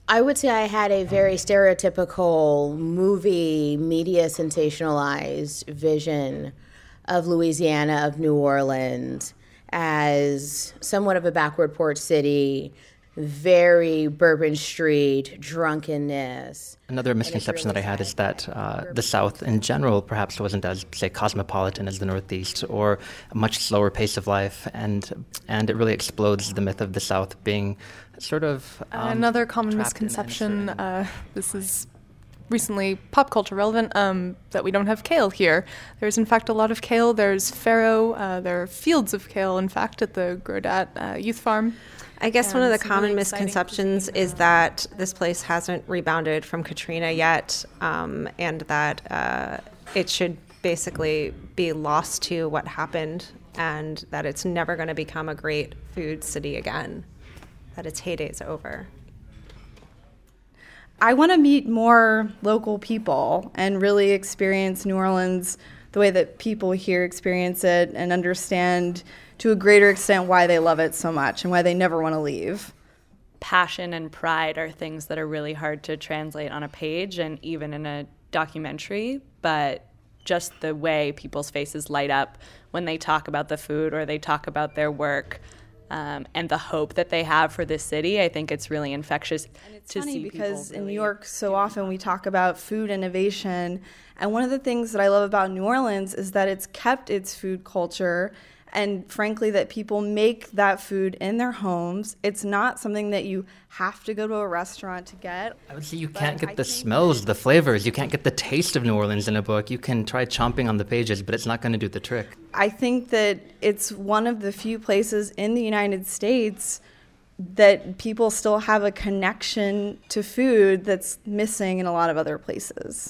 I would say I had a very stereotypical movie, media sensationalized vision of Louisiana, of New Orleans, as somewhat of a backward port city, very Bourbon Street, drunkenness. Another misconception that I had is that the South in general perhaps wasn't as, say, cosmopolitan as the Northeast, or a much slower pace of life, and it really explodes the myth of the South being sort of another common misconception. This is recently pop culture relevant, that we don't have kale here. There's in fact a lot of kale. There's farro. There are fields of kale, in fact, at the Grodat Youth Farm. I guess one of the common misconceptions is that this place hasn't rebounded from Katrina yet, and that it should basically be lost to what happened, and that it's never going to become a great food city again, that its heyday's over. I want to meet more local people and really experience New Orleans the way that people here experience it, and understand to a greater extent why they love it so much and why they never want to leave. Passion and pride are things that are really hard to translate on a page and even in a documentary, but just the way people's faces light up when they talk about the food or they talk about their work, and the hope that they have for this city, I think it's really infectious. And it's funny because in New York so often we talk about food innovation, and one of the things that I love about New Orleans is that it's kept its food culture, and frankly that people make that food in their homes. It's not something that you have to go to a restaurant to get. I would say you can't get the smells, the flavors. You can't get the taste of New Orleans in a book. You can try chomping on the pages, but it's not going to do the trick. I think that it's one of the few places in the United States that people still have a connection to food that's missing in a lot of other places.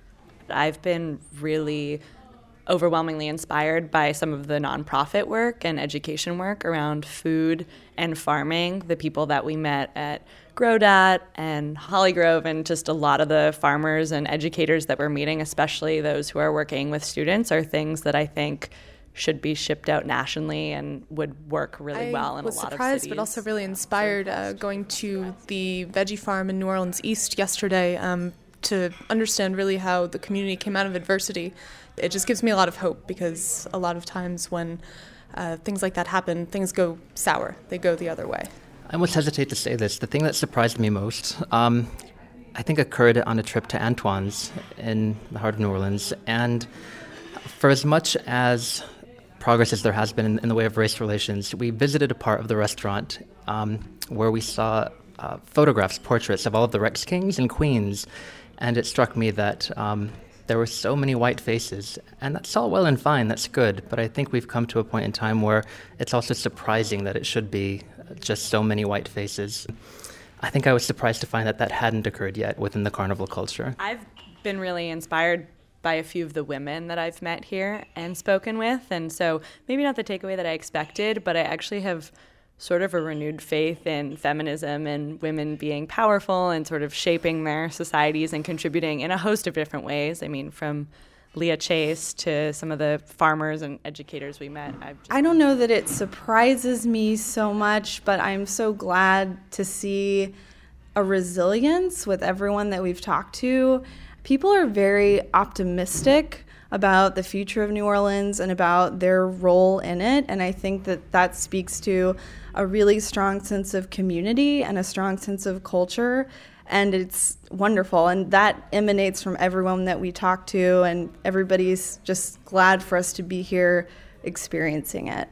I've been really overwhelmingly inspired by some of the nonprofit work and education work around food and farming. The people that we met at Grodat and Hollygrove, and just a lot of the farmers and educators that we're meeting, especially those who are working with students, are things that I think should be shipped out nationally and would work really well in a lot of cities. I was surprised, but also really inspired going to the veggie farm in New Orleans East yesterday to understand really how the community came out of adversity. It just gives me a lot of hope, because a lot of times when things like that happen, things go sour. They go the other way. I almost hesitate to say this. The thing that surprised me most, I think occurred on a trip to Antoine's in the heart of New Orleans. And for as much as progress as there has been in the way of race relations, we visited a part of the restaurant where we saw photographs, portraits of all of the Rex Kings and Queens. And it struck me that there were so many white faces, and that's all well and fine, that's good, but I think we've come to a point in time where it's also surprising that it should be just so many white faces. I think I was surprised to find that that hadn't occurred yet within the carnival culture. I've been really inspired by a few of the women that I've met here and spoken with, and so maybe not the takeaway that I expected, but I actually have sort of a renewed faith in feminism and women being powerful and sort of shaping their societies and contributing in a host of different ways. I mean, from Leah Chase to some of the farmers and educators we met. I don't know that it surprises me so much, but I'm so glad to see a resilience with everyone that we've talked to. People are very optimistic about the future of New Orleans and about their role in it, and I think that that speaks to a really strong sense of community and a strong sense of culture, and it's wonderful, and that emanates from everyone that we talk to, and everybody's just glad for us to be here experiencing it.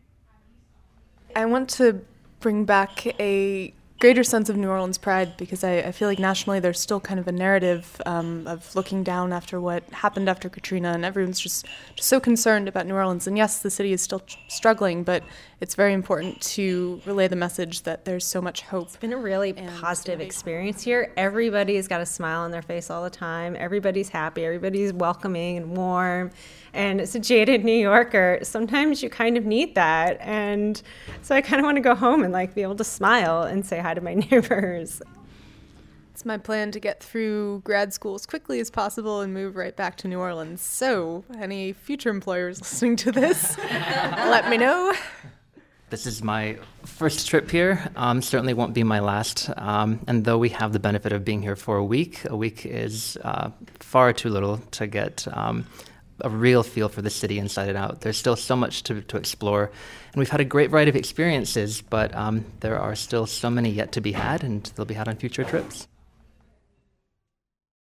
I want to bring back a greater sense of New Orleans pride, because I feel like nationally there's still kind of a narrative of looking down after what happened after Katrina, and everyone's just so concerned about New Orleans. And yes, the city is still struggling, but it's very important to relay the message that there's so much hope. It's been a really positive experience here. Everybody's got a smile on their face all the time. Everybody's happy. Everybody's welcoming and warm. And as a jaded New Yorker, sometimes you kind of need that. And so I kind of want to go home and be able to smile and say hi to my neighbors. It's my plan to get through grad school as quickly as possible and move right back to New Orleans. So any future employers listening to this, let me know. This is my first trip here. Certainly won't be my last. And though we have the benefit of being here for a week is far too little to get a real feel for the city inside and out. There's still so much to explore. And we've had a great variety of experiences, but there are still so many yet to be had, and they'll be had on future trips.